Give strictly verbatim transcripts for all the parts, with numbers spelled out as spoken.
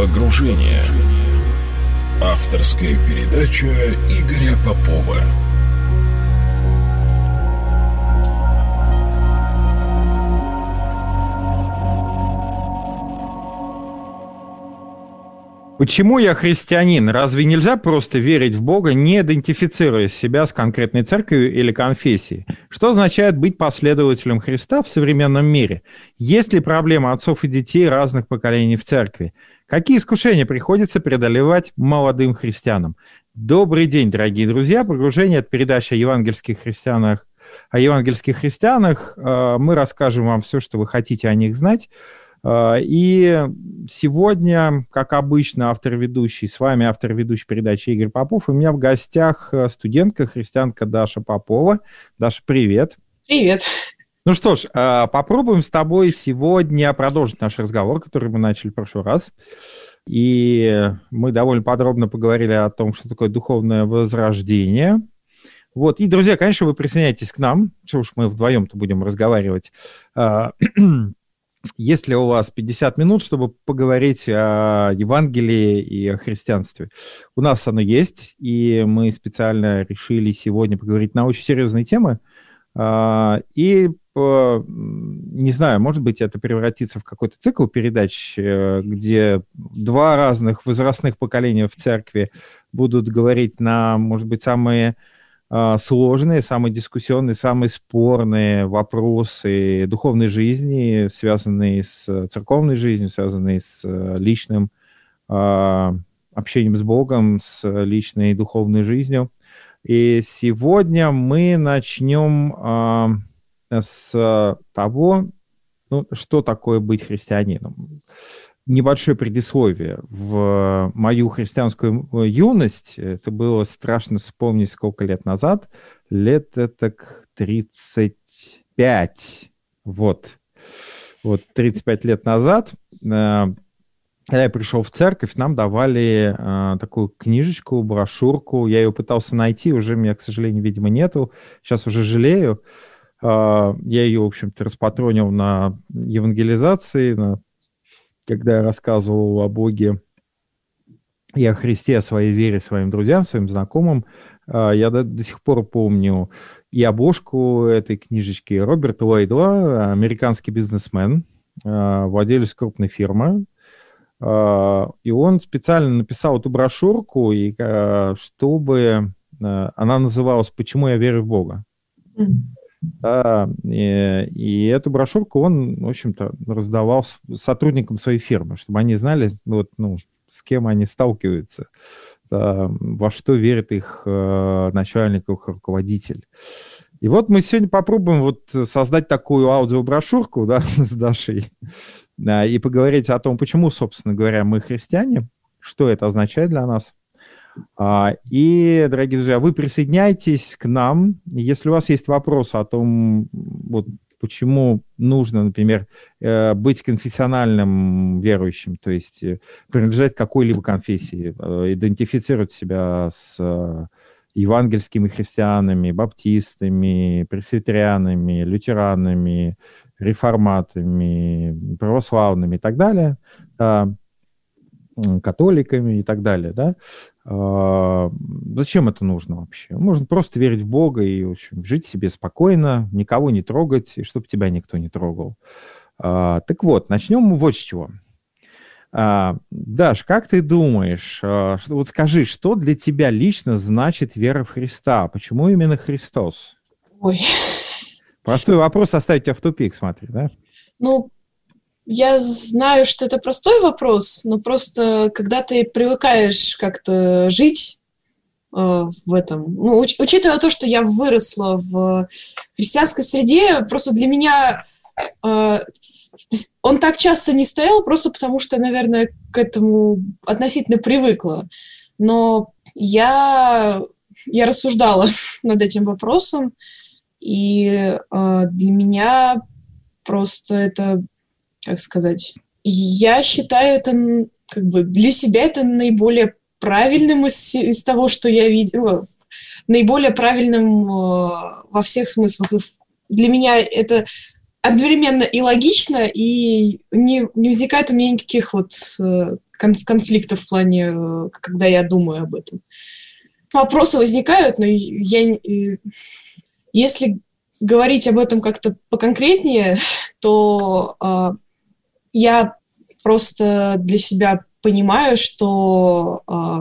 Погружение. Авторская передача Игоря Попова. Почему я христианин? Разве нельзя просто верить в Бога, не идентифицируя себя с конкретной церковью или конфессией? Что означает быть последователем Христа в современном мире? Есть ли проблема отцов и детей разных поколений в церкви? Какие искушения приходится преодолевать молодым христианам? Добрый день, дорогие друзья. Погружение — это передача о евангельских христианах. О евангельских христианах. Мы расскажем вам все, что вы хотите о них знать. И сегодня, как обычно, автор-ведущий, с вами автор-ведущий передачи Игорь Попов. У меня в гостях студентка, христианка Даша Попова. Даша, привет. Привет. Ну что ж, попробуем с тобой сегодня продолжить наш разговор, который мы начали в прошлый раз. И мы довольно подробно поговорили о том, что такое духовное возрождение. Вот. И, друзья, конечно, вы присоединяйтесь к нам, что уж мы вдвоем-то будем разговаривать. Есть ли у вас пятьдесят минут, чтобы поговорить о Евангелии и о христианстве? У нас оно есть, и мы специально решили сегодня поговорить на очень серьезные темы. И, не знаю, может быть, это превратится в какой-то цикл передач, где два разных возрастных поколения в церкви будут говорить на, может быть, самые сложные, самые дискуссионные, самые спорные вопросы духовной жизни, связанные с церковной жизнью, связанные с личным э, общением с Богом, с личной духовной жизнью. И сегодня мы начнем э, с того, ну, что такое быть христианином. Небольшое предисловие. В мою христианскую юность, это было страшно вспомнить, сколько лет назад, лет это тридцать пять. Вот. Вот тридцать пять лет назад, когда я пришел в церковь, нам давали такую книжечку, брошюрку. Я ее пытался найти, уже меня, к сожалению, видимо, нету. Сейчас уже жалею. Я ее, в общем-то, распатронил на евангелизации, на когда я рассказывал о Боге и о Христе, о своей вере своим друзьям, своим знакомым, я до, до сих пор помню и обложку этой книжечки. Роберт Лейдла, американский бизнесмен, владелец крупной фирмы, и он специально написал эту брошюрку, и, чтобы она называлась «Почему я верю в Бога?». Да, и, и эту брошюрку он, в общем-то, раздавал сотрудникам своей фирмы, чтобы они знали, вот, ну, с кем они сталкиваются, да, во что верит их э, начальник, их руководитель. И вот мы сегодня попробуем вот создать такую аудиоброшюрку, да, с Дашей, да, и поговорить о том, почему, собственно говоря, мы христиане, что это означает для нас. И, дорогие друзья, вы присоединяйтесь к нам. Если у вас есть вопросы о том, вот, почему нужно, например, быть конфессиональным верующим, то есть принадлежать какой-либо конфессии, идентифицировать себя с евангельскими христианами, баптистами, пресвитерианами, лютеранами, реформатами, православными и так далее, католиками и так далее, да? А, зачем это нужно вообще? Можно просто верить в Бога и, в общем, жить себе спокойно, никого не трогать, и чтобы тебя никто не трогал. А, так вот, начнем мы вот с чего. А, Даш, как ты думаешь, а, что, вот скажи, что для тебя лично значит вера в Христа? Почему именно Христос? Ой. Простой вопрос оставить тебя в тупик, смотри, да? Ну, я знаю, что это простой вопрос, но просто когда ты привыкаешь как-то жить э, в этом, ну, уч- учитывая то, что я выросла в христианской среде, просто для меня э, он так часто не стоял, просто потому что, наверное, к этому относительно привыкла. Но я, я рассуждала над этим вопросом, и э, для меня просто это... как сказать, я считаю это, как бы, для себя это наиболее правильным из, из того, что я видела, наиболее правильным э, во всех смыслах. И для меня это одновременно и логично, и не, не возникает у меня никаких вот э, конфликта в плане, когда я думаю об этом. Вопросы возникают, но я, если говорить об этом как-то поконкретнее, то э, я просто для себя понимаю, что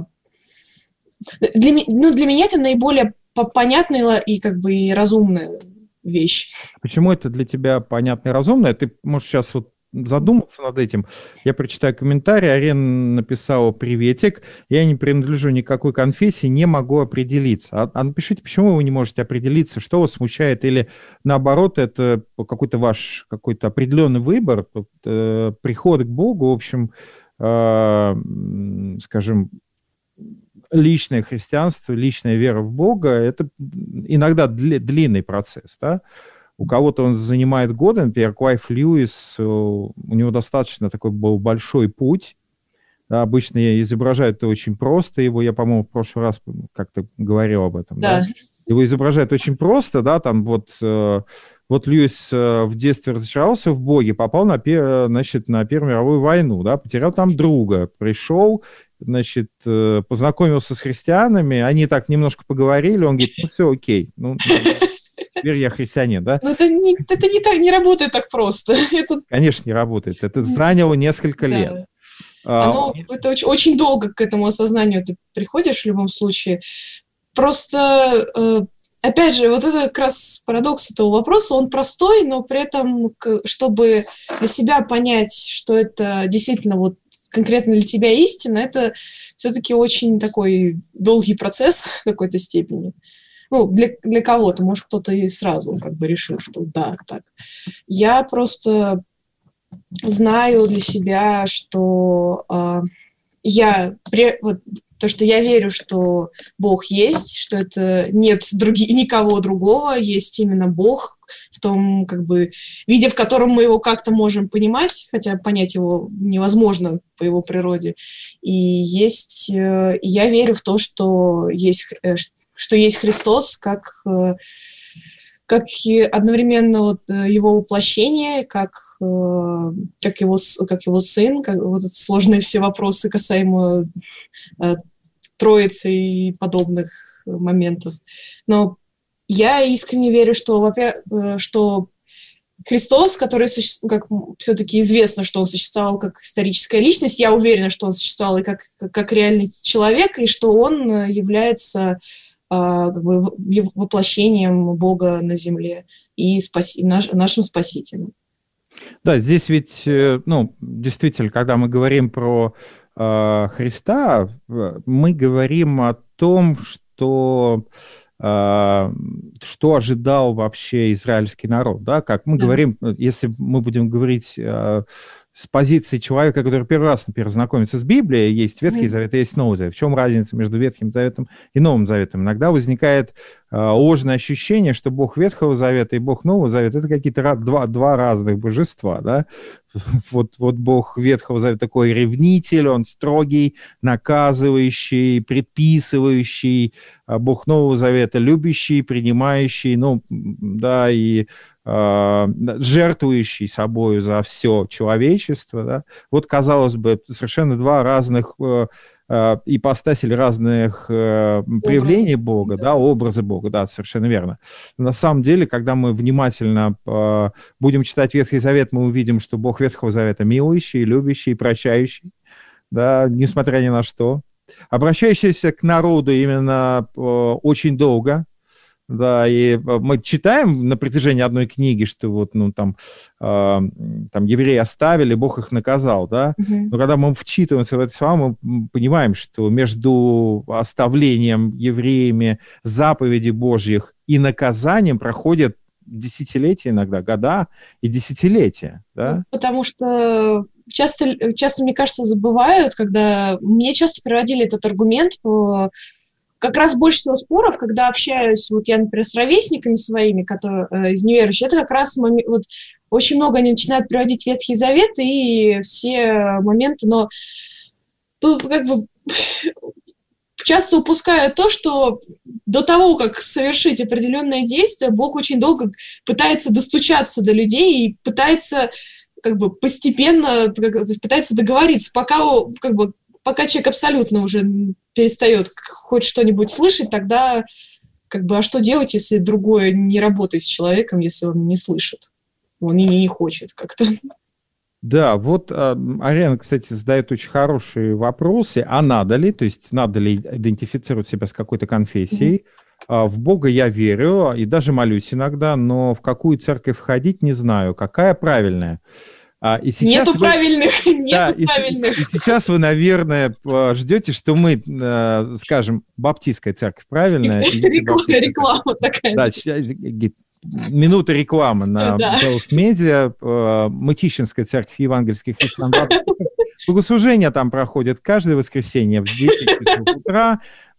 э, для, ну, для меня это наиболее понятная и как бы и разумная вещь. Почему это для тебя понятно и разумно? Ты можешь сейчас вот задуматься над этим. Я прочитаю комментарий. Арен написала: приветик. Я не принадлежу никакой конфессии, не могу определиться. А, а напишите, почему вы не можете определиться, что вас смущает, или наоборот, это какой-то ваш какой-то определенный выбор, э, приход к Богу, в общем, э, скажем, личное христианство, личная вера в Бога, это иногда дли, длинный процесс, да? У кого-то он занимает годы, например, Клайв Льюис, у него достаточно такой был большой путь. Да, обычно изображают это очень просто. Его, я, по-моему, в прошлый раз как-то говорил об этом. Да. Да? Его изображают очень просто, да, там вот, вот Льюис в детстве разочаровался в Боге, попал на, значит, на Первую мировую войну, да, потерял там друга, пришел, значит, познакомился с христианами, они так немножко поговорили, он говорит: ну, все окей, ну... Теперь я христианин, да? Но это не, это не так, не работает так просто. Это... Конечно, не работает. Это заняло несколько лет. Да. Оно, а, это очень, очень долго к этому осознанию ты приходишь в любом случае. Просто, опять же, вот это как раз парадокс этого вопроса, он простой, но при этом, чтобы для себя понять, что это действительно вот конкретно для тебя истина, это все-таки очень такой долгий процесс в какой-то степени. Ну, для, для кого-то, может, кто-то и сразу как бы решил, что да, так. Я просто знаю для себя, что э, я, вот, то, что я верю, что Бог есть, что это нет други, никого другого, есть именно Бог в том, как бы, виде, в котором мы его как-то можем понимать, хотя понять его невозможно по его природе. И есть, э, я верю в то, что есть, э, что есть Христос, как, э, как одновременно вот его воплощение, как, э, как, его, как его сын, как вот сложные все вопросы касаемо э, Троицы и подобных моментов. Но я искренне верю, что, во-первых, что Христос, который как все-таки известно, что он существовал как историческая личность, я уверена, что он существовал и как, как реальный человек, и что он является как бы воплощением Бога на земле и спаси, наш, нашим спасителем. Да, здесь ведь, ну, действительно, когда мы говорим про э, Христа, мы говорим о том, что, э, что ожидал вообще израильский народ, да, как мы да. говорим, если мы будем говорить э, с позиции человека, который первый раз, например, знакомится с Библией, есть Ветхий mm. Завет и есть Новый Завет. В чем разница между Ветхим Заветом и Новым Заветом? Иногда возникает э, ложное ощущение, что Бог Ветхого Завета и Бог Нового Завета — это какие-то два, два разных божества, да? Вот, вот Бог Ветхого Завета такой ревнитель, он строгий, наказывающий, предписывающий, а Бог Нового Завета любящий, принимающий, ну, да, и жертвующий собою за все человечество, да? Вот, казалось бы, совершенно два разных э, э, ипостаси или разных э, проявления Бога, да, образы Бога, да, совершенно верно. На самом деле, когда мы внимательно э, будем читать Ветхий Завет, мы увидим, что Бог Ветхого Завета милующий, любящий, прощающий, да, несмотря ни на что, обращающийся к народу именно э, очень долго. Да, и мы читаем на протяжении одной книги, что вот, ну, там, э, там евреи оставили, Бог их наказал, да, uh-huh. но когда мы вчитываемся в это слова, мы понимаем, что между оставлением евреями заповедей Божьих и наказанием проходят десятилетия иногда, года и десятилетия, да. Потому что часто, часто, мне кажется, забывают, когда... Мне часто приводили этот аргумент по... Как раз больше всего споров, когда общаюсь, вот я, например, с ровесниками своими, которые э, из неверующих, это как раз момент, вот, очень много они начинают приводить Ветхий Завет и все моменты, но тут как бы часто упускают то, что до того, как совершить определенное действие, Бог очень долго пытается достучаться до людей и пытается как бы постепенно пытается договориться, пока, как бы, пока человек абсолютно уже перестает хоть что-нибудь слышать, тогда как бы, а что делать, если другое не работает с человеком, если он не слышит, он и не хочет как-то. Да, вот э, Арена, кстати, задает очень хорошие вопросы. А надо ли, то есть надо ли идентифицировать себя с какой-то конфессией? Mm-hmm. А, в Бога я верю и даже молюсь иногда, но в какую церковь входить не знаю. Какая правильная? А, и нету вы... правильных, нету да, и, правильных. И, и сейчас вы, наверное, ждете, что мы, э, скажем, баптистская церковь, правильная? Реклама, реклама такая. Да, минута рекламы на Белс Медиа, Мытищинская церковь евангельских христиан. Богослужения там проходят каждое воскресенье в десять часов утра.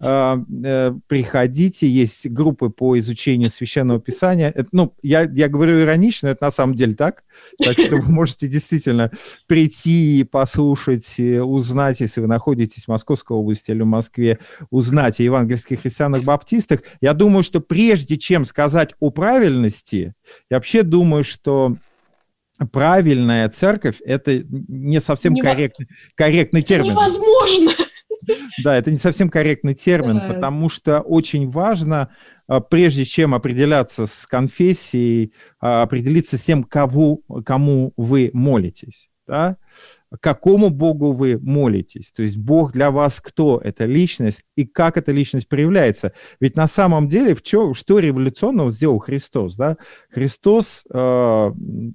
Приходите, есть группы по изучению Священного Писания. Это, ну, я, я говорю иронично, это на самом деле так. Так что вы можете действительно прийти, послушать, узнать, если вы находитесь в Московской области или в Москве, узнать о евангельских христианах-баптистах. Я думаю, что прежде чем сказать о правильности, я вообще думаю, что правильная церковь – это не совсем Нево... корректный, корректный это термин. Невозможно! Да, это не совсем корректный термин, да. Потому что очень важно, прежде чем определяться с конфессией, определиться с тем, кого, кому вы молитесь. Да? Какому Богу вы молитесь? То есть Бог для вас кто? Это личность, и как эта личность проявляется? Ведь на самом деле, в чё, что революционного сделал Христос? Да? Христос э,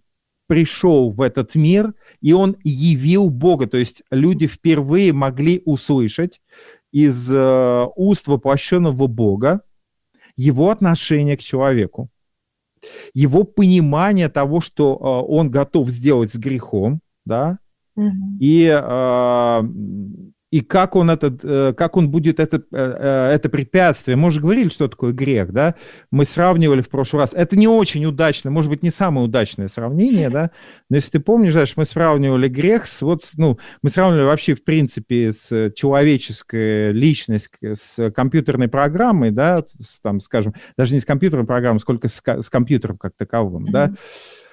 пришел в этот мир, и Он явил Бога. То есть люди впервые могли услышать из э, уст воплощенного Бога Его отношение к человеку, Его понимание того, что э, Он готов сделать с грехом, да, mm-hmm. и, э, и как он, этот, э, как он будет это, э, это препятствие. Мы уже говорили, что такое грех, да, мы сравнивали в прошлый раз. Это не очень удачно, может быть, не самое удачное сравнение, да, но если ты помнишь, знаешь, мы сравнивали грех с, вот, ну, мы сравнивали вообще, в принципе, с человеческой личностью, с компьютерной программой, да, с, там, скажем, даже не с компьютерной программой, сколько с, с компьютером как таковым, mm-hmm. да,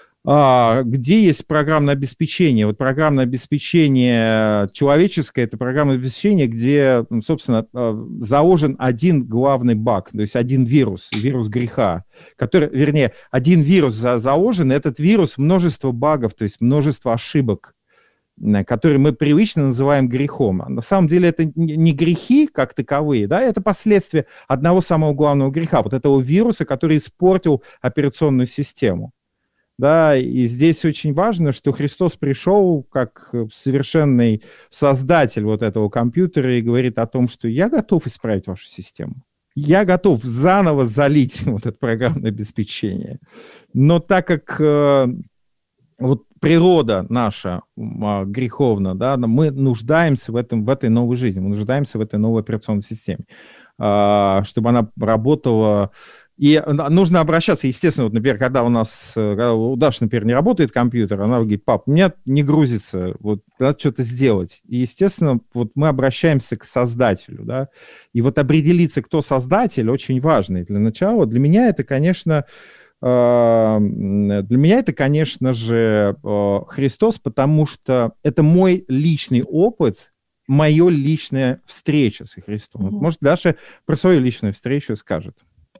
А, где есть программное обеспечение. Вот программное обеспечение человеческое, это программное обеспечение, где, собственно, заложен один главный баг, то есть один вирус, вирус греха, который, вернее, один вирус заложен, и этот вирус множество багов, то есть множество ошибок, которые мы привычно называем грехом. На самом деле это не грехи как таковые, да, это последствия одного самого главного греха, вот этого вируса, который испортил операционную систему. Да, и здесь очень важно, что Христос пришел как совершенный создатель вот этого компьютера и говорит о том, что я готов исправить вашу систему. Я готов заново залить вот это программное обеспечение. Но так как э, вот природа наша э, греховна, да, мы нуждаемся в, этом, в этой новой жизни, мы нуждаемся в этой новой операционной системе, э, чтобы она работала. И нужно обращаться, естественно, вот, например, когда у нас, когда у Даши, например, не работает компьютер, она говорит: пап, у меня не грузится, вот надо что-то сделать. И, естественно, вот мы обращаемся к создателю, да, и вот определиться, кто создатель, очень важно. И для начала, для меня это, конечно, для меня это, конечно же, Христос, потому что это мой личный опыт, моя личная встреча с Христом. Mm-hmm. Может, Даша про свою личную встречу скажет.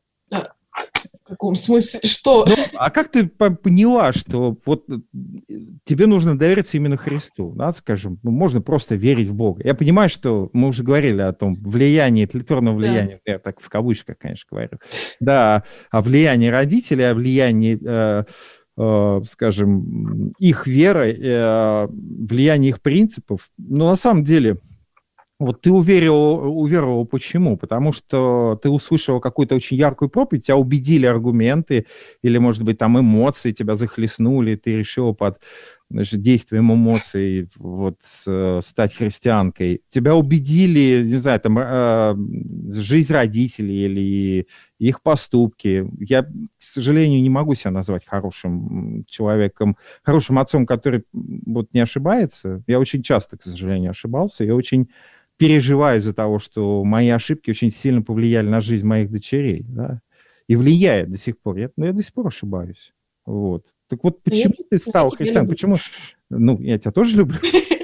В каком смысле? Что? Ну, а как ты поняла, что вот тебе нужно довериться именно Христу? Да, скажем, ну, можно просто верить в Бога. Я понимаю, что мы уже говорили о том влиянии, тлетворном влиянии, да. Я так в кавычках, конечно, говорю, да, о влиянии родителей, о влиянии, э, э, скажем, их веры, э, влиянии их принципов. Но на самом деле... Вот ты уверовал, уверовал почему? Потому что ты услышал какую-то очень яркую проповедь, тебя убедили аргументы, или, может быть, там эмоции тебя захлестнули, ты решил под значит, действием эмоций вот, стать христианкой. Тебя убедили, не знаю, там, э, жизнь родителей или их поступки. Я, к сожалению, не могу себя назвать хорошим человеком, хорошим отцом, который вот, не ошибается. Я очень часто, к сожалению, ошибался. Я очень переживаю из-за того, что мои ошибки очень сильно повлияли на жизнь моих дочерей, да, и влияет до сих пор. Я, но я до сих пор ошибаюсь. Вот. Так вот, почему я, ты стал христианином? Почему? Ну, я тебя тоже люблю.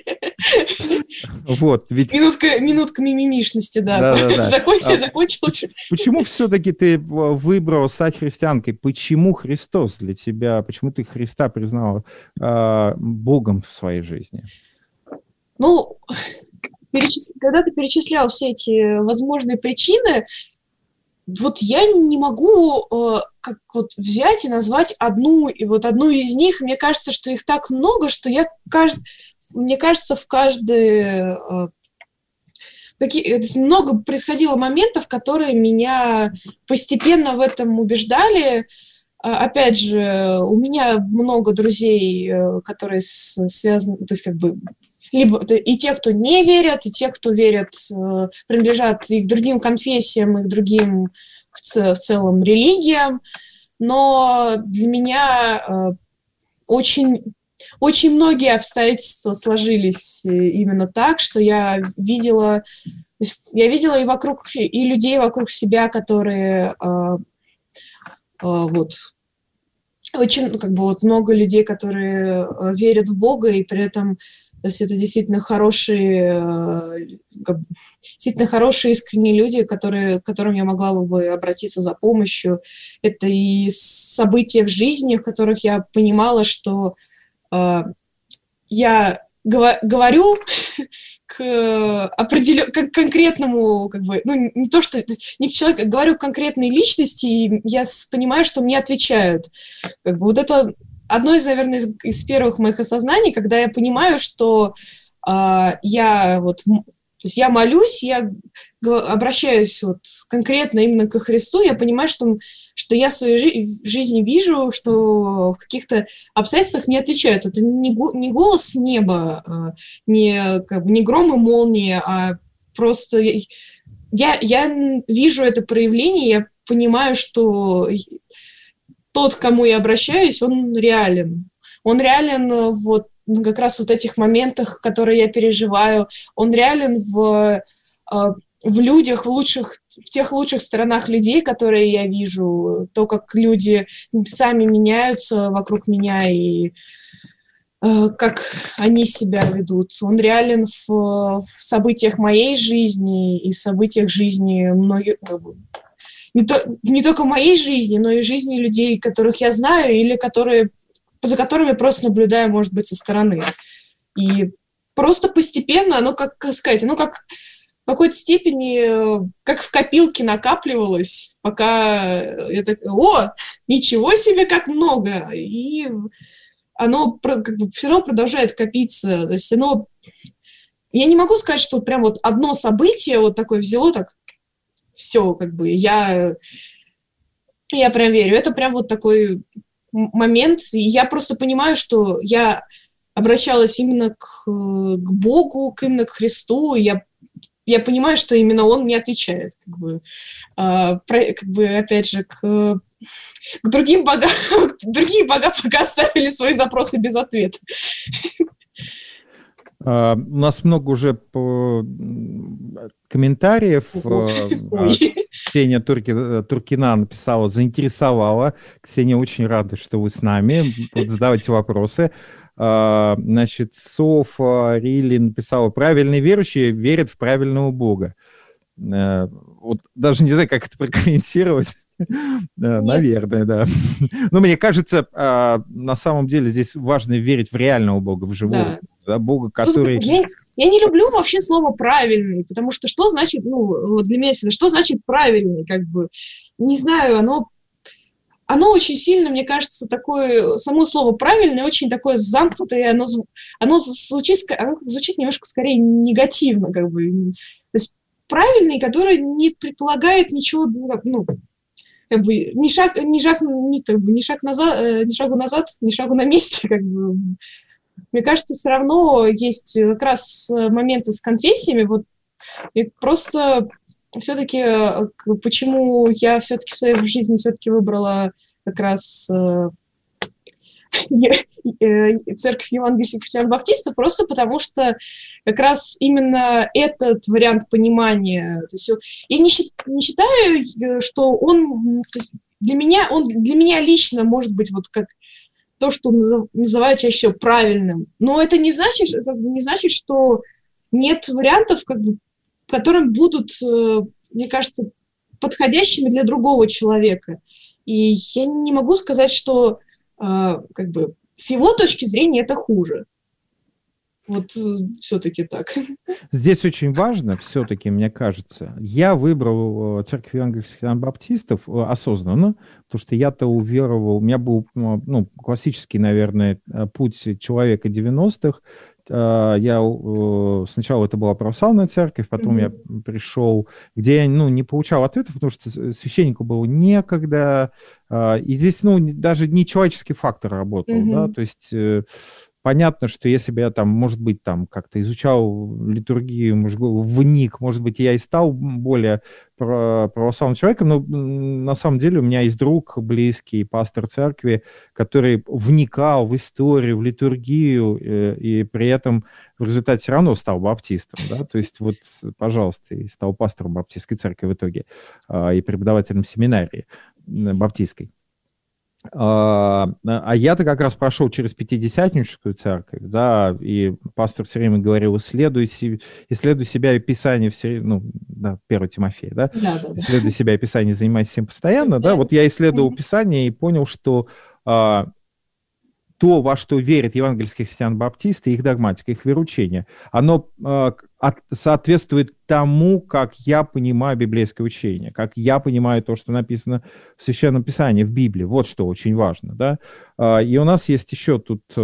Вот, ведь... Минутка, минутка мимимишности, да, да, да, да. Закон... а, закончился. Почему все-таки ты выбрал стать христианкой? Почему Христос для тебя? Почему ты Христа признала э, Богом в своей жизни? Ну, перечис... когда ты перечислял все эти возможные причины, вот я не могу э, как вот взять и назвать одну, и вот одну из них. Мне кажется, что их так много, что я кажд... мне кажется, в каждой... Э, какие... много происходило моментов, которые меня постепенно в этом убеждали. Опять же, у меня много друзей, которые связаны, то есть как бы либо и те, кто не верят, и те, кто верят, принадлежат и к другим конфессиям, и к другим в, ц- в целом религиям. Но для меня очень, очень многие обстоятельства сложились именно так, что я видела, я видела и вокруг, и людей вокруг себя, которые вот очень, как бы, вот много людей, которые верят в Бога, и при этом то есть это действительно хорошие, как бы, действительно хорошие искренние люди, которые, к которым я могла бы обратиться за помощью. Это и события в жизни, в которых я понимала, что э, я гова- говорю к определен... к конкретному, как бы, ну, не то, что не к человеку, говорю к конкретной личности, и я понимаю, что мне отвечают. Как бы, вот это одно из, наверное, из, из первых моих осознаний, когда я понимаю, что э, я вот, то есть я молюсь, я обращаюсь вот конкретно именно ко Христу, я понимаю, что, что я в своей жи- жизни вижу, что в каких-то обстоятельствах мне отвечают. Это не, го- не голос с неба, э, не, как бы, не гром и молния, а просто я, я вижу это проявление, я понимаю, что тот, к кому я обращаюсь, он реален. Он реален вот как раз вот этих моментах, которые я переживаю. Он реален в, в людях, в лучших, в тех лучших сторонах людей, которые я вижу. То, как люди сами меняются вокруг меня и как они себя ведут. Он реален в, в событиях моей жизни и в событиях жизни многих... Не, то, не только в моей жизни, но и жизни людей, которых я знаю или которые, за которыми просто наблюдаю, может быть, со стороны. И просто постепенно оно, как, как сказать, оно как в какой-то степени, как в копилке накапливалось, пока я так, о, ничего себе, как много! И оно как бы все равно продолжает копиться. То есть оно... Я не могу сказать, что прям вот одно событие вот такое взяло так, все, как бы, я, я прям верю. Это прям вот такой момент, и я просто понимаю, что я обращалась именно к, к Богу, к, именно к Христу, и я, я понимаю, что именно Он мне отвечает, как бы, а, про, как бы опять же, к, к другим богам, другие бога пока оставили свои запросы без ответа. Uh, у нас много уже по... комментариев. Uh, Ксения Турки... Туркина написала, заинтересовала. Ксения, очень рада, что вы с нами. Вот задавайте вопросы. Uh, значит, Софа Рилли написала, правильные верующие верят в правильного Бога. Uh, вот даже не знаю, как это прокомментировать. Да, наверное, да. Но мне кажется, на самом деле здесь важно верить в реального Бога, в живого, да. Да, Бога, который... Я, я не люблю вообще слово «правильный», потому что что значит, ну, для меня всегда, что значит «правильный», как бы, не знаю, оно, оно очень сильно, мне кажется, такое, само слово «правильный» очень такое замкнутое, оно, оно, звучит, оно звучит немножко скорее негативно, как бы, то есть правильный, который не предполагает ничего, ну, как бы ни шаг, ни шаг, ни, как бы, ни шаг назад, э, ни шагу назад, ни шагу на месте, как бы. Мне кажется, все равно есть как раз моменты с конфессиями. Вот и просто все-таки, почему я все-таки в своей жизни все-таки выбрала как раз э, церковь евангельских христиан-баптистов, просто потому что как раз именно этот вариант понимания. То есть я не, не считаю, что он, то есть для меня, он для меня лично может быть вот как то, что назов- называют чаще всего правильным. Но это не значит, это не значит, что нет вариантов, как бы, которым будут, э, мне кажется, подходящими для другого человека. И я не могу сказать, что э, как бы с его точки зрения это хуже. Вот э, все-таки так. Здесь очень важно, все-таки, мне кажется, я выбрал э, церковь евангельских христиан-баптистов э, осознанно, потому что я-то уверовал, у меня был, э, ну, классический, наверное, э, путь человека девяностых. Э, Я э, сначала это была православная церковь, потом я Мгм. пришел, где я, ну, не получал ответов, потому что с- священнику было некогда, э, и здесь, ну, даже не человеческий фактор работал, да, Мгм. то есть э, понятно, что если бы я там, может быть, там как-то изучал литургию, может, вник, может быть, я и стал более про- православным человеком, но м, на самом деле у меня есть друг близкий, пастор церкви, который вникал в историю, в литургию, э, и при этом в результате все равно стал баптистом, да, то есть вот, пожалуйста, и стал пастором баптистской церкви в итоге, а, и преподавателем семинарии м, баптистской. А, а я-то как раз прошел через пятидесятническую церковь, да, и пастор все время говорил, исследуй, се- исследуй себя и Писание, все, ну, да, первое Тимофея, да, Да, да, да. исследуй себя и Писание, занимайся всем постоянно, да, вот я исследовал Мгм. Писание и понял, что а, то, во что верят евангельские христиан-баптисты, их догматика, их вероучение, оно э, от- соответствует тому, как я понимаю библейское учение, как я понимаю то, что написано в Священном Писании, в Библии. Вот что очень важно, да. А, И у нас есть еще тут э,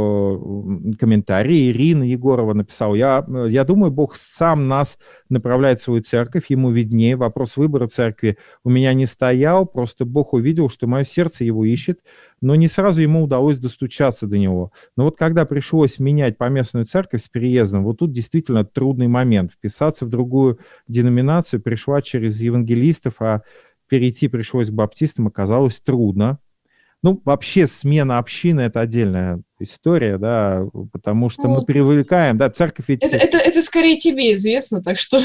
м, комментарий. Ирина Егорова написала, я, э, я думаю, Бог сам нас направляет в свою церковь, ему виднее. Вопрос выбора церкви у меня не стоял, просто Бог увидел, что мое сердце его ищет, но не сразу ему удалось достучаться до него. Но вот когда пришлось менять поместную церковь с переездом, вот тут действительно трудный момент. Вписаться в другую деноминацию пришла через евангелистов, а перейти пришлось к баптистам, оказалось трудно. Ну, вообще смена общины – это отдельная история, да, потому что мы Ну, привыкаем, да, церковь ведь… это, это, это скорее тебе известно, так что...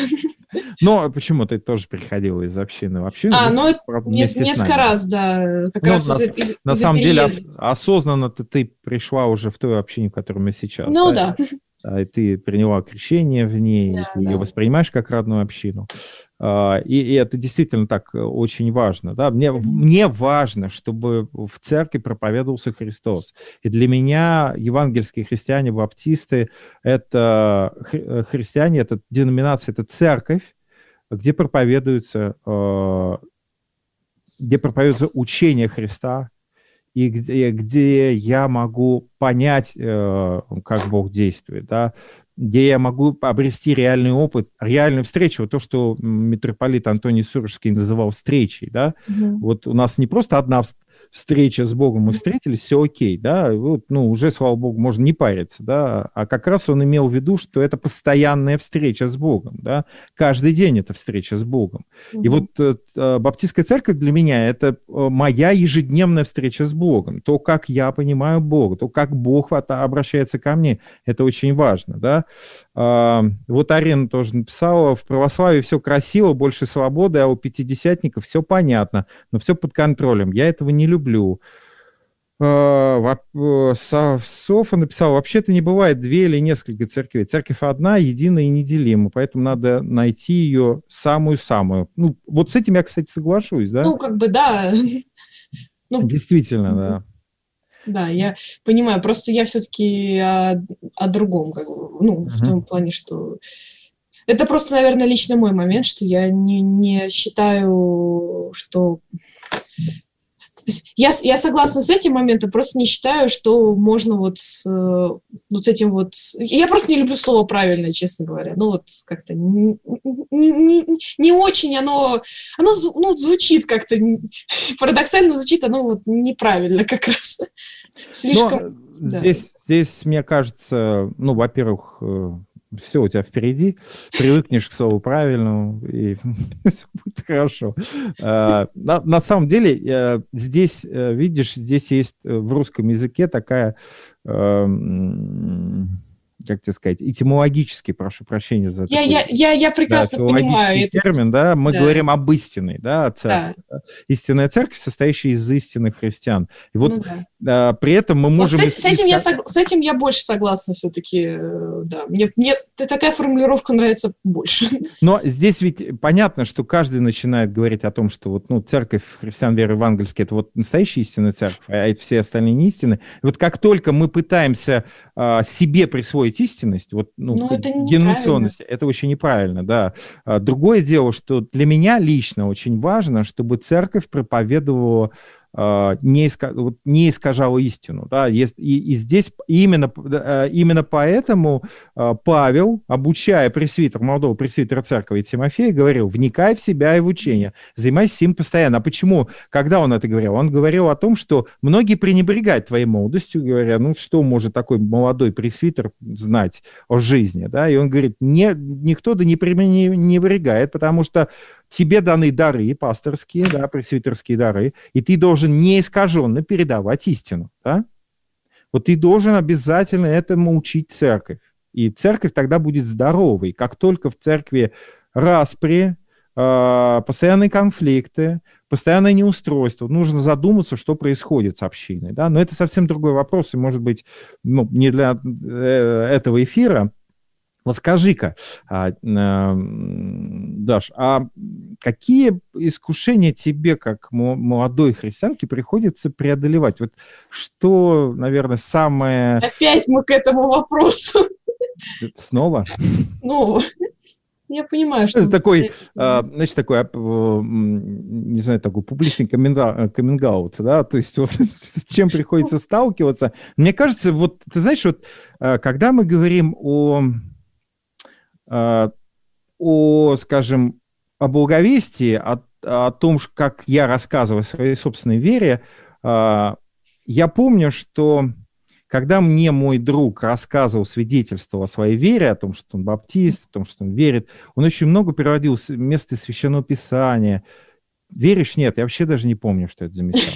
Но почему ты тоже приходила из общины в общину, А, ну, ну, это правда, нес- вместе с несколько нами. раз, да, как Ну, раз на, из-за, из- на из-за самом деле ос- переезда. осознанно ты, ты пришла уже в той общине, в которой мы сейчас, Ну, да, да, а, и ты приняла крещение в ней, и да, ты ее да. воспринимаешь как родную общину. А, И, и это действительно так э, очень важно. Да? Мне, в- Мгм. мне важно, чтобы в церкви проповедовался Христос. И для меня евангельские христиане, баптисты, это хри- э, христиане, это деноминация, это церковь, где проповедуется, э, где проповедуется учение Христа, и где, где я могу понять, э, как Бог действует, да, где я могу обрести реальный опыт, реальную встречу, вот то, что митрополит Антоний Сурожский называл встречей, да, Мгм. вот у нас не просто одна вс- встреча с Богом, мы встретились, все окей, да, вот, ну, уже, слава Богу, можно не париться, да, а как раз он имел в виду, что это постоянная встреча с Богом, да, каждый день это встреча с Богом. И вот Мгм. э, э, Баптистская церковь для меня – это э, моя ежедневная встреча с Богом, то, как я понимаю Бога, то, как Бог вот обращается ко мне, это очень важно, да. А, Вот Арина тоже написала, в православии все красиво, больше свободы, а у пятидесятников все понятно, но все под контролем. Я этого не люблю. А, во- э, Са- Софа написал, вообще-то не бывает две или несколько церквей. Церковь одна, единая и неделима, поэтому надо найти ее самую-самую. Ну, вот с этим я, кстати, соглашусь, да? Ну, как бы, да. Ну, Действительно, мгм. да. Да, я понимаю, просто я все-таки о, о другом, как бы, ну, в том Мгм. плане, что это просто, наверное, лично мой момент, что я не, не считаю, что... То есть я, с- я согласна с этим моментом, просто не считаю, что можно вот с, э, вот с этим вот... Я просто не люблю слово «правильно», честно говоря. Ну вот как-то не, не- не- не очень оно... Оно зв- ну, звучит как-то... не- Парадоксально звучит оно вот неправильно как раз. Слишком... Но Да. здесь, здесь, мне кажется, ну, во-первых, все у тебя впереди, привыкнешь к слову правильному, и все будет хорошо. А, На, на самом деле, э, здесь, э, видишь, здесь есть э, в русском языке такая, э, м, как тебе сказать, этимологический, прошу прощения за Я, я, такой, я, я да, прекрасно понимаю филологический этот... термин, да, мы Да, говорим об истинной, да, да, церкви. Да. Истинная церковь, состоящая из истинных христиан. И вот ну да. а, при этом мы можем... Вот с, с, этим я сог... с этим я больше согласна все-таки, да. Мне, мне такая формулировка нравится больше. Но здесь ведь понятно, что каждый начинает говорить о том, что вот, ну, церковь христиан веры евангельской — это вот настоящая истинная церковь, а все остальные не истины. И вот как только мы пытаемся а, себе присвоить истинность, вот, ну, ну это денунционность, это очень неправильно, да. А, другое дело, что для меня лично очень важно, чтобы церковь проповедовала, Не, иска, вот, не искажала истину. Да? И, и здесь именно, именно поэтому Павел, обучая пресвитера, молодого пресвитера церкви Тимофея, говорил: вникай в себя и в учение, занимайся им постоянно. А почему? Когда он это говорил? Он говорил о том, что многие пренебрегают твоей молодостью, говоря: ну что может такой молодой пресвитер знать о жизни? Да? И он говорит: не, никто да не пренебрегает, потому что тебе даны дары пасторские, да, пресвитерские дары, и ты должен неискаженно передавать истину. Да? Вот ты должен обязательно этому учить церковь. И церковь тогда будет здоровой. Как только в церкви распри, э, постоянные конфликты, постоянное неустройство, нужно задуматься, что происходит с общиной. Да? Но это совсем другой вопрос, и, может быть, ну, не для э, этого эфира. Вот скажи-ка, а, а, Даш, а какие искушения тебе, как молодой христианке, приходится преодолевать? Вот что, наверное, самое... Опять мы к этому вопросу. Снова? Ну, я понимаю, что... Это такой, а, значит, такой, не знаю, такой публичный каминг-аут, да, то есть вот, с чем приходится сталкиваться. Мне кажется, вот, ты знаешь, вот, когда мы говорим о... о, скажем, о благовестии, о, о том, как я рассказываю о своей собственной вере, я помню, что когда мне мой друг рассказывал, свидетельствовал о своей вере, о том, что он баптист, о том, что он верит, он очень много приводил мест из Священного Писания. Веришь? Нет, я вообще даже не помню, что это за места.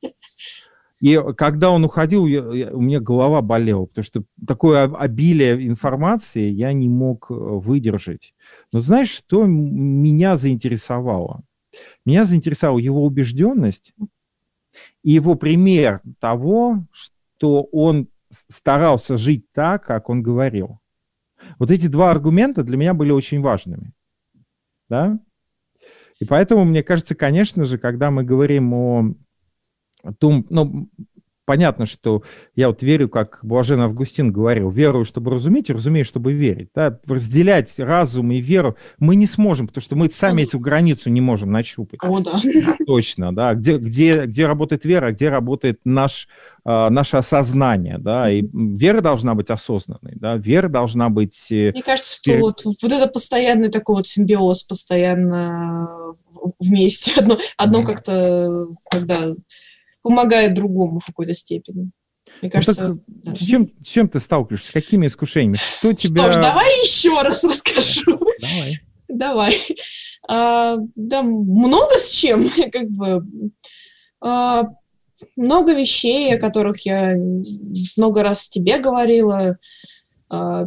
И когда он уходил, я, я, у меня голова болела, потому что такое обилие информации я не мог выдержать. Но знаешь, что меня заинтересовало? Меня заинтересовала его убежденность и его пример того, что он старался жить так, как он говорил. Вот эти два аргумента для меня были очень важными. Да? И поэтому, мне кажется, конечно же, когда мы говорим о том, ну, понятно, что я вот верю, как блаженный Августин говорил: верую, чтобы разуметь, и разумею, чтобы верить. Да? Разделять разум и веру мы не сможем, потому что мы сами эту границу не можем нащупать. О, да. Точно, да. Где, где, где работает вера, где работает наш, э, наше осознание, да. И вера должна быть осознанной, да. Вера должна быть... Мне кажется, что вот, вот это постоянный такой вот симбиоз, постоянно вместе. Одно, одно как-то, когда... помогает другому в какой-то степени. Мне кажется... Ну, так, да. с, чем, с чем ты сталкиваешься? С какими искушениями? Что тебя... Что ж, давай еще раз расскажу. Давай. Давай. А, да, много с чем. Как бы, а, много вещей, о которых я много раз тебе говорила. А,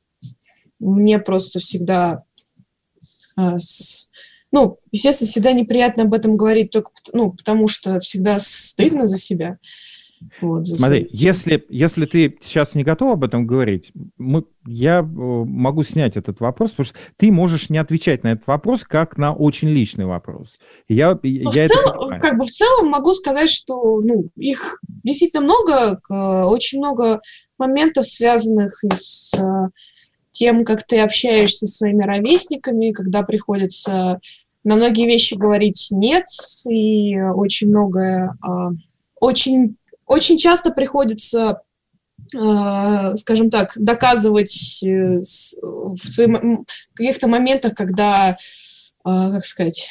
мне просто всегда... А, с, Ну, естественно, всегда неприятно об этом говорить, только ну, потому что всегда стыдно за себя. Вот, за Смотри, свой... если, если ты сейчас не готов об этом говорить, мы, я могу снять этот вопрос, потому что ты можешь не отвечать на этот вопрос как на очень личный вопрос. Я, я в, это целом, как бы в целом могу сказать, что ну, их действительно много, очень много моментов, связанных с тем, как ты общаешься со своими ровесниками, когда приходится на многие вещи говорить «нет», и очень многое, очень, очень часто приходится, скажем так, доказывать в своих каких-то моментах, когда, как сказать,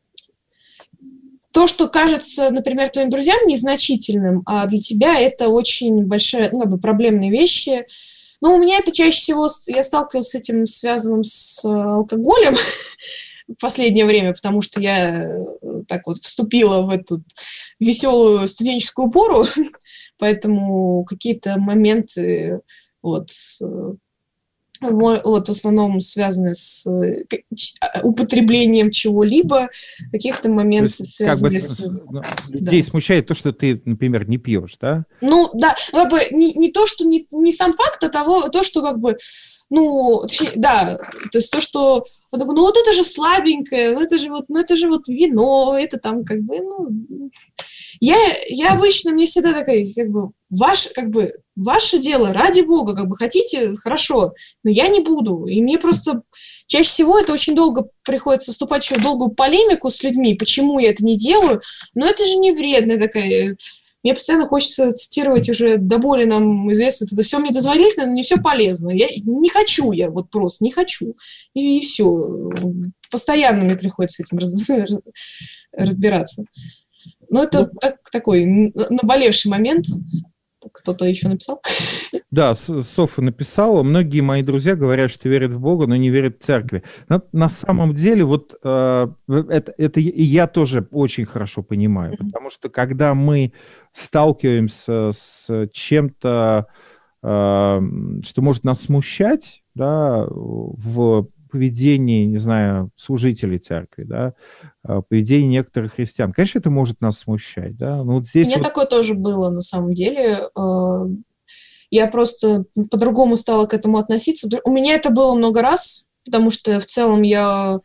то, что кажется, например, твоим друзьям незначительным, а для тебя это очень большая, ну, как бы проблемные вещи. Но у меня это чаще всего, я сталкивалась с этим связанным с алкоголем в последнее время, потому что я так вот вступила в эту веселую студенческую пору, поэтому какие-то моменты вот вот в основном связаны с употреблением чего-либо, каких-то моментов, связанных как бы, с... ну, людей да. смущает то, что ты, например, не пьешь, да? Ну, да, как бы не, не то, что не, не сам факт, а того, то, что как бы, ну, да, то есть то, что, ну, вот это же слабенькое, ну, это же вот, ну, это же вот вино, это там, как бы, ну, я, я обычно, мне всегда такая, как бы, ваш, как бы, ваше дело, ради бога, как бы, хотите, хорошо, но я не буду, и мне просто чаще всего это очень долго приходится вступать еще в долгую полемику с людьми, почему я это не делаю, но это же не вредно такая. Мне постоянно хочется цитировать уже до боли нам известно, это все мне дозволительно, но не все полезно. Я не хочу, я вот просто не хочу. И, и все. Постоянно мне приходится с этим раз, разбираться. Но это ну, так, такой наболевший момент. Кто-то еще написал? Да, Софа написала. Многие мои друзья говорят, что верят в Бога, но не верят в церкви. На, на самом деле, вот э, это, это и я тоже очень хорошо понимаю, mm-hmm. потому что когда мы сталкиваемся с чем-то, э, что может нас смущать, да, в поведении, не знаю, служителей церкви, да, поведение некоторых христиан. Конечно, это может нас смущать, да. Но вот здесь У меня вот... такое тоже было, на самом деле. Я просто по-другому стала к этому относиться. У меня это было много раз, потому что в целом я,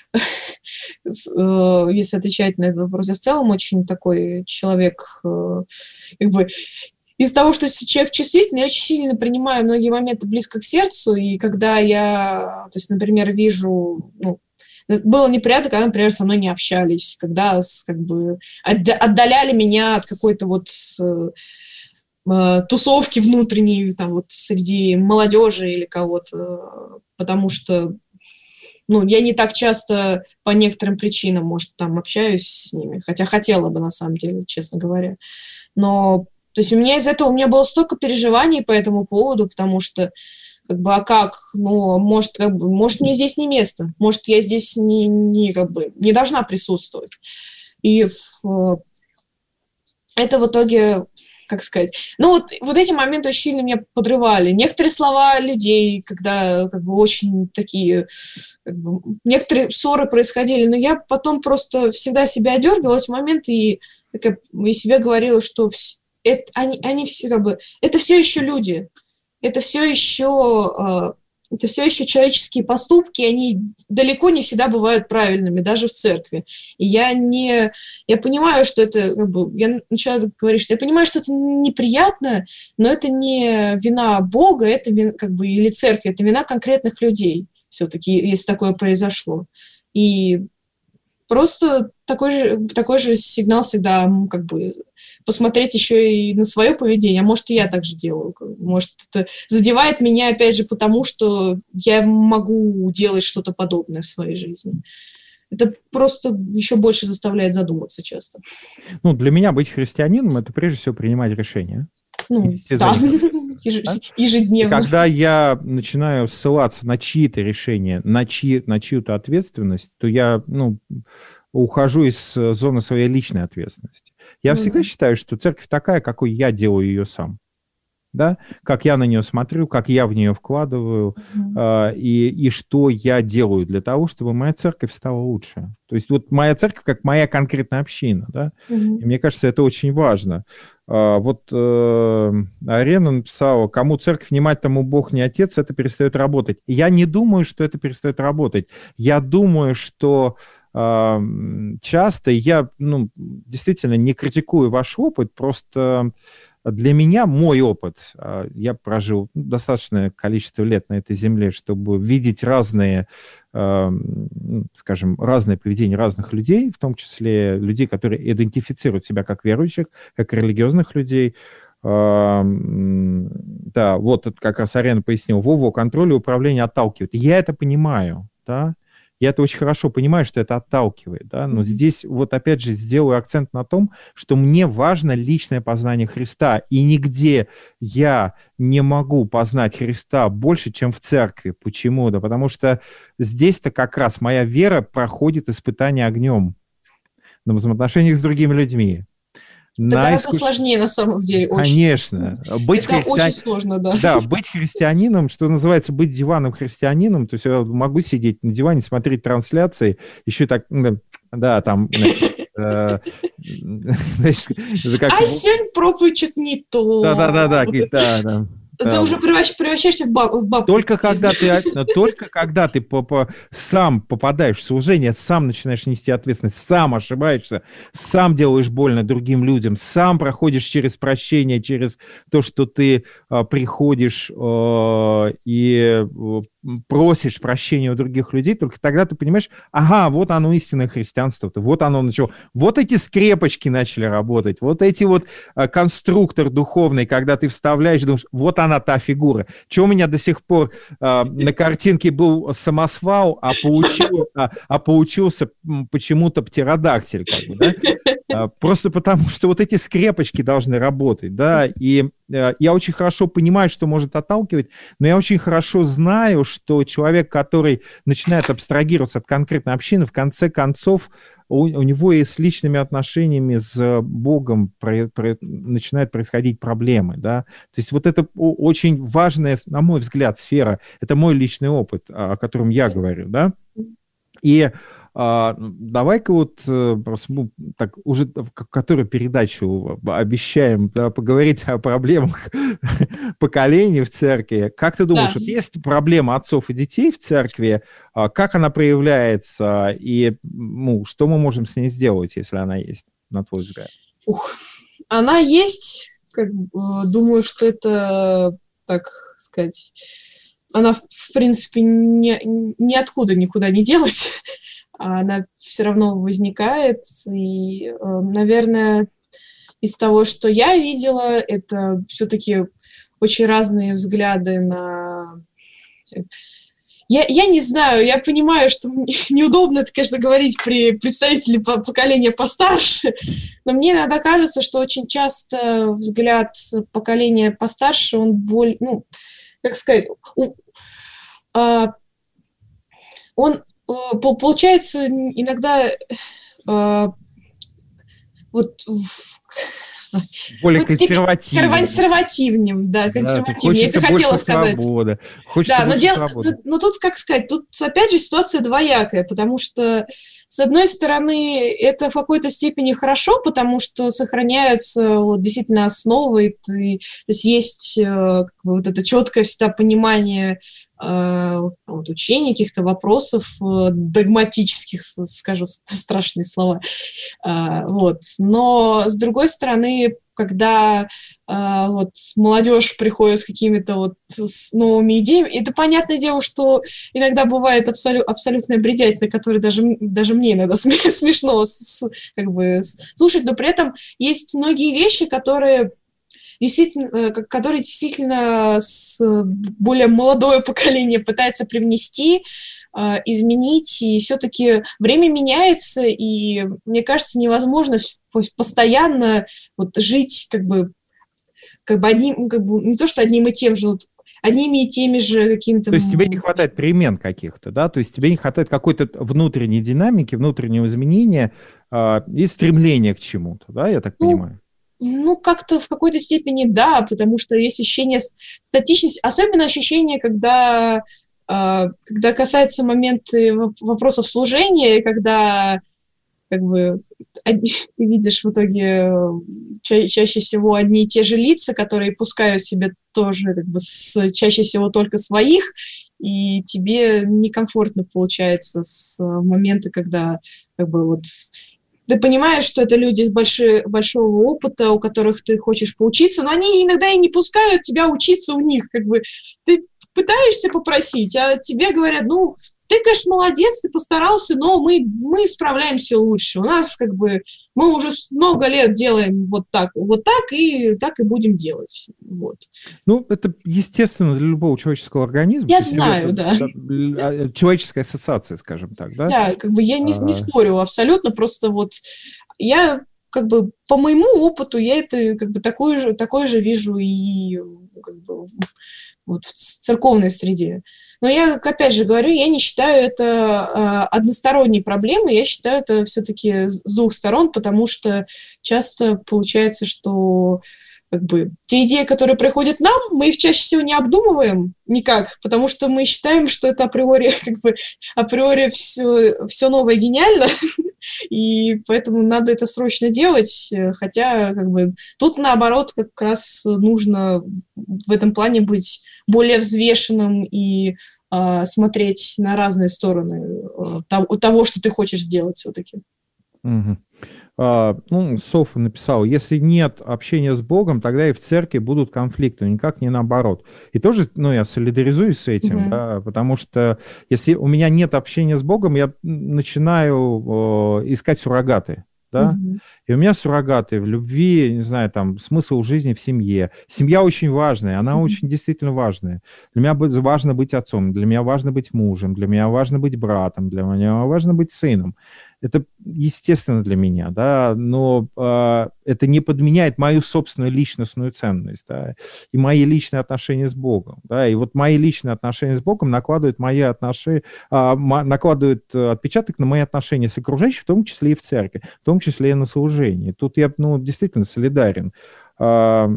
если отвечать на этот вопрос, я в целом очень такой человек, как бы, из-за того, что человек чувствительный, я очень сильно принимаю многие моменты близко к сердцу, и когда я, то есть, например, вижу, ну, было неприятно, когда, например, со мной не общались, когда как бы отдаляли меня от какой-то вот э, тусовки внутренней, там вот среди молодежи или кого-то, потому что, ну, я не так часто по некоторым причинам, может, там общаюсь с ними, хотя хотела бы, на самом деле, честно говоря, но то есть у меня из этого, у меня было столько переживаний по этому поводу, потому что, как бы, а как, ну, может, как бы, может, мне здесь не место, может, я здесь не, не, как бы, не должна присутствовать. И в, это в итоге, как сказать, ну, вот, вот эти моменты очень сильно меня подрывали. Некоторые слова людей, когда, как бы, очень такие, как бы, некоторые ссоры происходили, но я потом просто всегда себя одергивала в эти моменты и, как, и себе говорила, что Это, они, они все, как бы, это все еще люди, это все еще, э, это все еще человеческие поступки, они далеко не всегда бывают правильными, даже в церкви. И я не, я понимаю, что это, как бы, я начала говорить, что я понимаю, что это неприятно, но это не вина Бога, это вина, как бы, или церкви, это вина конкретных людей, все-таки, если такое произошло. И просто такой же, такой же сигнал всегда, как бы, посмотреть еще и на свое поведение, а может, и я так же делаю. Может, это задевает меня, опять же, потому что я могу делать что-то подобное в своей жизни. Это просто еще больше заставляет задуматься часто. Ну, для меня быть христианином – это прежде всего принимать решения. Ну, да, ежедневно. И когда я начинаю ссылаться на чьи-то решения, на, чьи, на чью-то ответственность, то я, ну, ухожу из зоны своей личной ответственности. Я mm-hmm. всегда считаю, что церковь такая, какой я делаю ее сам. Да? Как я на нее смотрю, как я в нее вкладываю, mm-hmm. э, и, и что я делаю для того, чтобы моя церковь стала лучше. То есть вот моя церковь как моя конкретная община. Да? Mm-hmm. И мне кажется, это очень важно. Э, вот э, Арена написала, кому церковь не мать, тому Бог не отец, это перестает работать. Я не думаю, что это перестает работать. Я думаю, что часто я, ну, действительно не критикую ваш опыт, просто для меня мой опыт, я прожил достаточное количество лет на этой земле, чтобы видеть разные, скажем, разное поведение разных людей, в том числе людей, которые идентифицируют себя как верующих, как религиозных людей. Да, вот это как раз Арена пояснил, Вова, контроль и управление отталкивает. Я это понимаю, да. Я это очень хорошо понимаю, что это отталкивает, да, но mm-hmm. здесь вот опять же сделаю акцент на том, что мне важно личное познание Христа, и нигде я не могу познать Христа больше, чем в церкви. Почему? Да потому что здесь-то как раз моя вера проходит испытание огнем на взаимоотношениях с другими людьми. Это гораздо сложнее на самом деле. Очень. Конечно. Быть это христиан... очень сложно, да. Да, быть христианином, что называется, быть диванным христианином, то есть я могу сидеть на диване, смотреть трансляции, еще так, да, там... А сегодня проповедь что-то не то. Да-да-да, да. Ты да. уже превращаешься в, баб, в бабку. Только когда ты, только когда ты по, по, сам попадаешь в служение, сам начинаешь нести ответственность, сам ошибаешься, сам делаешь больно другим людям, сам проходишь через прощение, через то, что ты а, приходишь а, и просишь прощения у других людей, только тогда ты понимаешь, ага, вот оно истинное христианство, вот оно начало, вот эти скрепочки начали работать, вот эти вот а, конструктор духовный, когда ты вставляешь, думаешь, вот она та фигура. Чего у меня до сих пор а, на картинке был самосвал, а, получил, а, а получился почему-то птеродактиль, как бы, да? а, просто потому, что вот эти скрепочки должны работать, да, и а, я очень хорошо понимаю, что может отталкивать, но я очень хорошо знаю, что человек, который начинает абстрагироваться от конкретной общины, в конце концов, У, у него и с личными отношениями с Богом про, про, начинают происходить проблемы, да, то есть вот это очень важная, на мой взгляд, сфера, это мой личный опыт, о котором я говорю, да, и а, давай-ка вот просто, ну, так, уже в которую передачу обещаем, да, поговорить о проблемах поколений в церкви. Как ты думаешь, да. вот есть проблема отцов и детей в церкви, как она проявляется и, ну, что мы можем с ней сделать, если она есть, на твой взгляд? Ух, она есть, как, думаю, что это, так сказать, она, в принципе, ни, ниоткуда никуда не делась. Она все равно возникает, и, наверное, из того, что я видела, это все-таки очень разные взгляды на... Я, я не знаю, я понимаю, что неудобно это, конечно, говорить при представителе поколения постарше, но мне иногда кажется, что очень часто взгляд поколения постарше, он более, ну, как сказать, он... Получается, иногда э, вот более вот, консервативным. Консервативным, да, консервативнее. Да, я это хотела сказать. Свободы. Хочется да, но, дел... но, но тут, как сказать, тут опять же ситуация двоякая, потому что, с одной стороны, это в какой-то степени хорошо, потому что сохраняются вот, действительно основы, и, то есть есть э, вот это четкое всегда понимание вот, учения, каких-то вопросов догматических, скажу страшные слова. Вот. Но, с другой стороны, когда вот, молодежь приходит с какими-то вот с новыми идеями, это понятное дело, что иногда бывает абсолю- абсолютная бредятина, которую даже, даже мне иногда смешно как бы, слушать, но при этом есть многие вещи, которые действительно, которые действительно с более молодое поколение пытается привнести, изменить, и все-таки время меняется, и, мне кажется, невозможно постоянно вот жить как бы, как бы одним, как бы, не то что одним и тем же, вот, одними и теми же какими-то... То есть тебе не хватает перемен каких-то, да? То есть тебе не хватает какой-то внутренней динамики, внутреннего изменения э, и стремления к чему-то, да, я так ну, понимаю? Ну, как-то в какой-то степени да, потому что есть ощущение статичности, особенно ощущение, когда, э, когда касается момента вопросов служения, когда как бы одни, ты видишь в итоге ча- чаще всего одни и те же лица, которые пускают себе тоже как бы с, чаще всего только своих, и тебе некомфортно получается с момента, когда как бы вот ты понимаешь, что это люди с большой, большого опыта, у которых ты хочешь поучиться, но они иногда и не пускают тебя учиться у них. Как бы ты пытаешься попросить, а тебе говорят, ну, ты, конечно, молодец, ты постарался, но мы, мы справляемся лучше. У нас как бы мы уже много лет делаем вот так, вот так и так и будем делать. Вот. Ну, это естественно для любого человеческого организма. Я знаю, да. Человеческая ассоциация, скажем так, да? Да, как бы я не, не спорю абсолютно, просто вот я как бы по моему опыту я это как бы такое же, такое же вижу и как бы вот в церковной среде. Но я, опять же говорю, я не считаю это э, односторонней проблемой, я считаю это все-таки с двух сторон, потому что часто получается, что как бы те идеи, которые приходят нам, мы их чаще всего не обдумываем никак, потому что мы считаем, что это априори, как бы, априори все, все новое гениально, и поэтому надо это срочно делать, хотя как бы тут наоборот как раз нужно в этом плане быть более взвешенным и э, смотреть на разные стороны э, того, того, что ты хочешь сделать все-таки. Угу. А, ну, Софа написал, если нет общения с Богом, тогда и в церкви будут конфликты, никак не наоборот. И тоже, ну, я солидаризуюсь с этим, угу. да, потому что если у меня нет общения с Богом, я начинаю э, искать суррогаты. Да? Угу. И у меня суррогаты в любви, не знаю, там, смысл жизни в семье. Семья очень важная, она угу. очень действительно важная. Для меня важно быть отцом, для меня важно быть мужем, для меня важно быть братом, для меня важно быть сыном. Это естественно для меня, да, но э, это не подменяет мою собственную личностную ценность, да, и мои личные отношения с Богом, да, и вот мои личные отношения с Богом накладывают мои отношения, э, накладывают отпечаток на мои отношения с окружающими, в том числе и в церкви, в том числе и на служении. Тут я, ну, действительно солидарен. Э,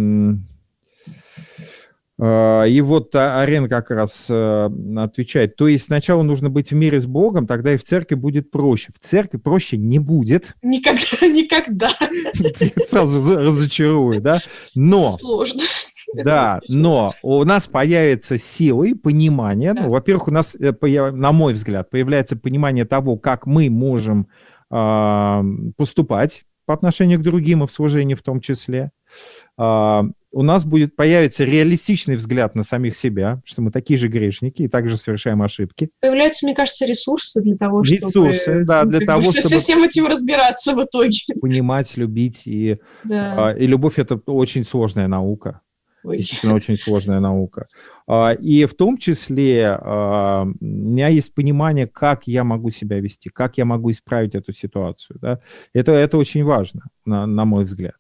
И вот Арен как раз отвечает, то есть сначала нужно быть в мире с Богом, тогда и в церкви будет проще. В церкви проще не будет. Никогда, никогда. Сразу разочарую, да? Но... Сложно. Да, но у нас появится сила и понимание. Да. Ну, во-первых, у нас, на мой взгляд, появляется понимание того, как мы можем э, поступать по отношению к другим и в служении в том числе. Э, у нас будет появиться реалистичный взгляд на самих себя, что мы такие же грешники и также совершаем ошибки. Появляются, мне кажется, ресурсы для того, ресурсы, чтобы... Ресурсы, да, для того, чтобы... Со всем этим разбираться в итоге. Понимать, любить. И, да. и любовь — это очень сложная наука. Ой. Действительно, очень сложная наука. И в том числе у меня есть понимание, как я могу себя вести, как я могу исправить эту ситуацию. Да? Это, это очень важно, на, на мой взгляд.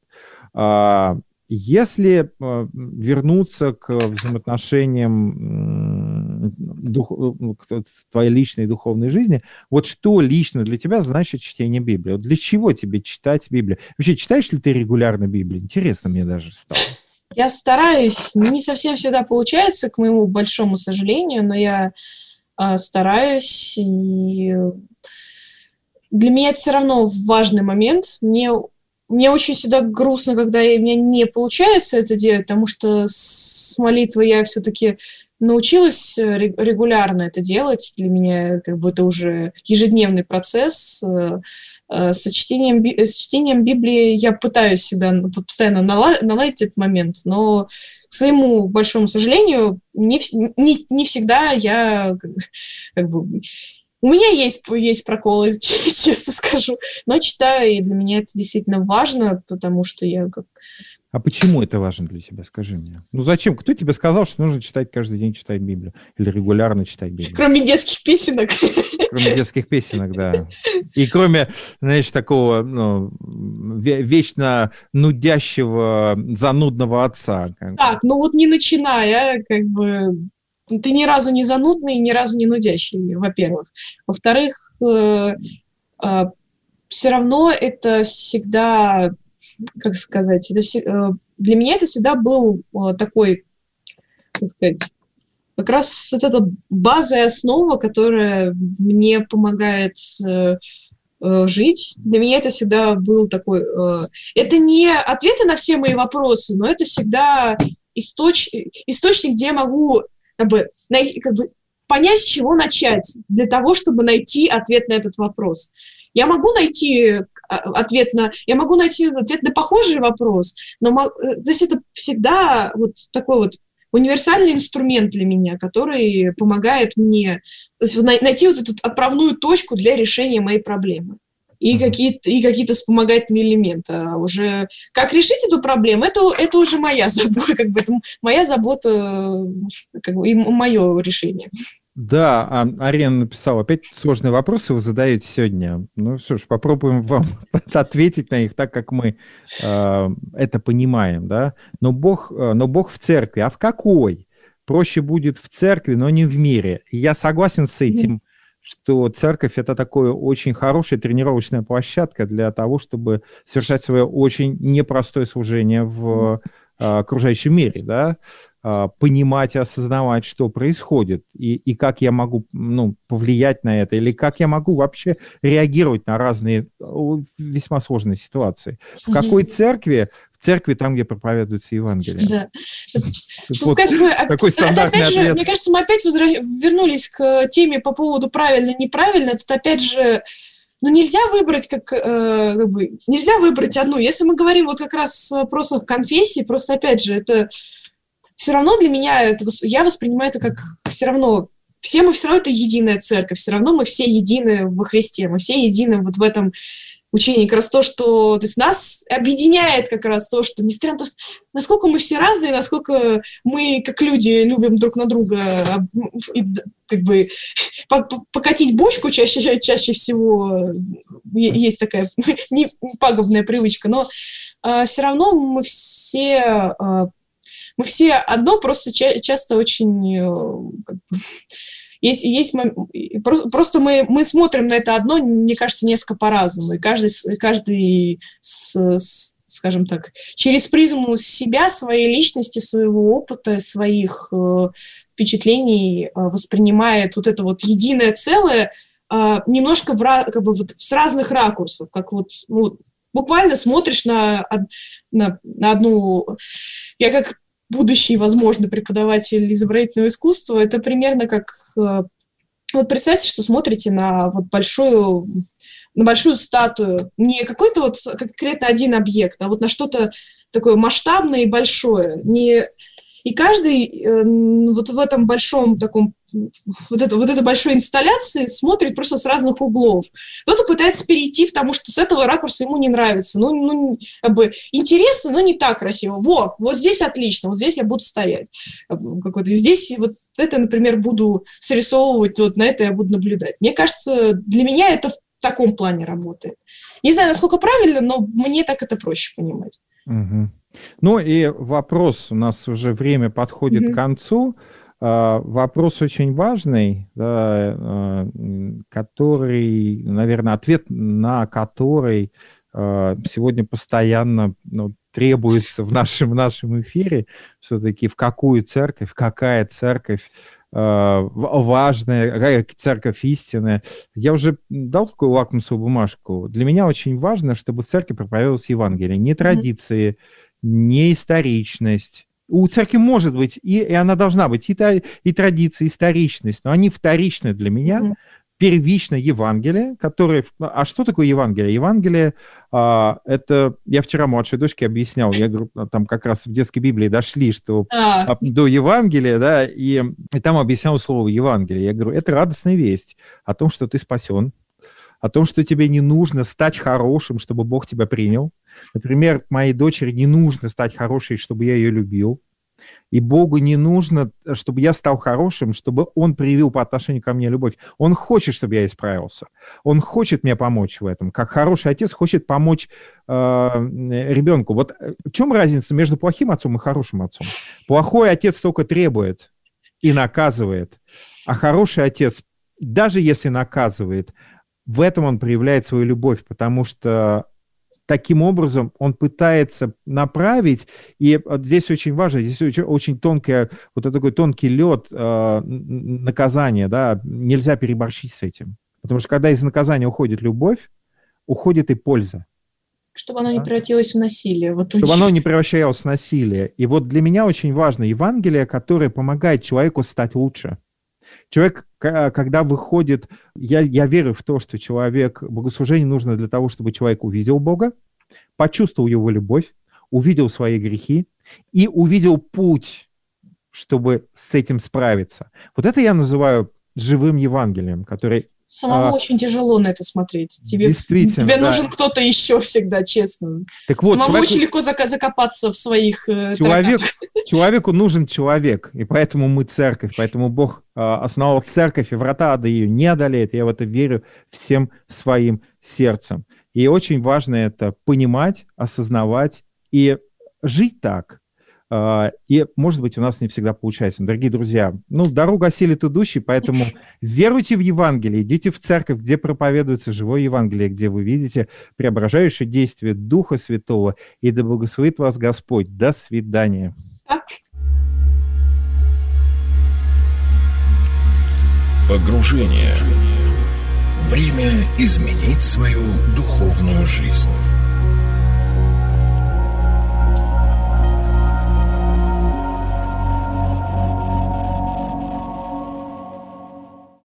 Если вернуться к взаимоотношениям дух, к твоей личной духовной жизни, вот что лично для тебя значит чтение Библии? Вот для чего тебе читать Библию? Вообще, читаешь ли ты регулярно Библию? Интересно мне даже стало. Я стараюсь, не совсем всегда получается, к моему большому сожалению, но я э, стараюсь, и для меня это все равно важный момент. Мне Мне очень всегда грустно, когда у меня не получается это делать, потому что с молитвой я все-таки научилась регулярно это делать. Для меня как бы это уже ежедневный процесс. С чтением, с чтением Библии я пытаюсь всегда постоянно наладить этот момент, но, к своему большому сожалению, не, не, не всегда я как бы... У меня есть, есть проколы, честно скажу, но читаю, и для меня это действительно важно, потому что я как... А почему это важно для тебя, скажи мне? Ну зачем? Кто тебе сказал, что нужно читать каждый день, читать Библию? Или регулярно читать Библию? Кроме детских песенок. Кроме детских песенок, да. И кроме, знаешь, такого ну, вечно нудящего, занудного отца. Так, ну вот не начиная, как бы... Ты ни разу не занудный, ни разу не нудящий, во-первых. Во-вторых, э, э, все равно это всегда, как сказать, это все, э, для меня это всегда был э, такой, как сказать, как раз вот эта база и основа, которая мне помогает э, э, жить. Для меня это всегда был такой... Э, это не ответы на все мои вопросы, но это всегда источ, источник, где я могу... Как бы, как бы понять, с чего начать, для того, чтобы найти ответ на этот вопрос. Я могу найти ответ на, я могу найти ответ на похожий вопрос, но то есть это всегда вот такой вот универсальный инструмент для меня, который помогает мне то есть найти вот эту отправную точку для решения моей проблемы. И, uh-huh. какие-то, и какие-то вспомогательные элементы. А уже как решить эту проблему, это, это уже моя забота, как бы это моя забота, как бы, и мое решение. Да, Арена написала, опять сложные вопросы вы задаете сегодня. Ну что ж, попробуем вам ответить на них так, как мы э, это понимаем, да. Но Бог, но Бог в церкви, а в какой? проще будет в церкви, но не в мире. И я согласен с этим, что церковь – это такое очень хорошая тренировочная площадка для того, чтобы совершать свое очень непростое служение в а, окружающем мире, да, а, понимать и осознавать, что происходит, и, и как я могу, ну, повлиять на это, или как я могу вообще реагировать на разные весьма сложные ситуации. В какой церкви? В церкви, там, где проповедуется Евангелие. Да. Вот как бы, такой стандартный опять же, ответ. Мне кажется, мы опять возра... вернулись к теме по поводу правильно-неправильно. Тут опять же, ну нельзя выбрать как, э, как бы, нельзя выбрать одну. Если мы говорим вот как раз о вопросах конфессии, просто опять же, это все равно для меня, это, я воспринимаю это как все равно, все мы все равно это единая церковь, все равно мы все едины во Христе, мы все едины вот в этом учение, как раз то, что, то есть нас объединяет как раз то, что, несмотря на то, насколько мы все разные, насколько мы, как люди, любим друг на друга, и, как бы, покатить бочку чаще, чаще всего, есть такая не пагубная привычка, но а, все равно мы все, а, мы все одно, просто ча- часто очень... Как бы, Есть, есть, просто мы, мы смотрим на это одно, мне кажется, несколько по-разному. И каждый, каждый с, с, скажем так, через призму себя, своей личности, своего опыта, своих э, впечатлений э, воспринимает вот это вот единое целое э, немножко в, как бы, вот, с разных ракурсов. Как вот, ну, буквально смотришь на, на, на одну... Я как... будущий, возможно, преподаватель изобразительного искусства, это примерно как... Вот представьте, что смотрите на вот большую, на большую статую, не какой-то вот конкретно один объект, а вот на что-то такое масштабное и большое. Не... И каждый вот в этом большом таком, вот, это, вот этой большой инсталляции смотрит просто с разных углов. Кто-то пытается перейти, потому что с этого ракурса ему не нравится. Ну, ну как бы интересно, но не так красиво. Во, вот здесь отлично, вот здесь я буду стоять. Как-вот. И здесь вот это, например, буду срисовывать, вот на это я буду наблюдать. Мне кажется, для меня это в таком плане работает. Не знаю, насколько правильно, но мне так это проще понимать. Угу. Ну и вопрос, у нас уже время подходит mm-hmm. к концу, uh, вопрос очень важный, да, uh, который, наверное, ответ на который uh, сегодня постоянно ну, требуется в нашем, в нашем эфире, все-таки в какую церковь, какая церковь uh, важная, какая церковь истинная. Я уже дал такую лакмусовую бумажку. Для меня очень важно, чтобы в церкви проповедовалось Евангелие, не традиции, mm-hmm. не историчность. У церкви может быть, и, и она должна быть, и, та, и традиция, и историчность, но они вторичны для меня. Mm-hmm. Первично Евангелие, которое... А что такое Евангелие? Евангелие, а, это... Я вчера младшей дочке объяснял, я говорю, там как раз в детской Библии дошли, что ah. до Евангелия, да, и, и там объяснял слово Евангелие. Я говорю, это радостная весть о том, что ты спасен, о том, что тебе не нужно стать хорошим, чтобы Бог тебя принял. Например, моей дочери не нужно стать хорошей, чтобы я ее любил. И Богу не нужно, чтобы я стал хорошим, чтобы Он проявил по отношению ко мне любовь. Он хочет, чтобы я исправился. Он хочет мне помочь в этом. Как хороший отец хочет помочь э, ребенку. Вот в чем разница между плохим отцом и хорошим отцом? Плохой отец только требует и наказывает. А хороший отец, даже если наказывает, в этом он проявляет свою любовь, потому что таким образом он пытается направить, и вот здесь очень важно, здесь очень, очень тонкий, вот такой тонкий лед э, наказания, да, нельзя переборщить с этим. Потому что когда из наказания уходит любовь, уходит и польза. Чтобы оно да? не превратилось в насилие. Вот Чтобы оно не превращалось в насилие. И вот для меня очень важно Евангелие, которое помогает человеку стать лучше. Человек, когда выходит, я, я верю в то, что человек, богослужение нужно для того, чтобы человек увидел Бога, почувствовал его любовь, увидел свои грехи и увидел путь, чтобы с этим справиться. Вот это я называю живым Евангелием, который... Самому а, очень тяжело на это смотреть. Тебе, действительно, тебе да. нужен кто-то еще всегда, честно. Так вот, Самому человеку... очень легко закопаться в своих э, Человек, человеку нужен человек, и поэтому мы церковь, поэтому Бог э, основал церковь, и врата ада ее не одолеет. Я в это верю всем своим сердцем. И очень важно это понимать, осознавать и жить так. И, может быть, у нас не всегда получается. Дорогие друзья, ну, дорогу осилит идущий, поэтому веруйте в Евангелие, идите в церковь, где проповедуется живое Евангелие, где вы видите преображающее действие Духа Святого, и да благословит вас Господь. До свидания. Погружение. Время изменить свою духовную жизнь.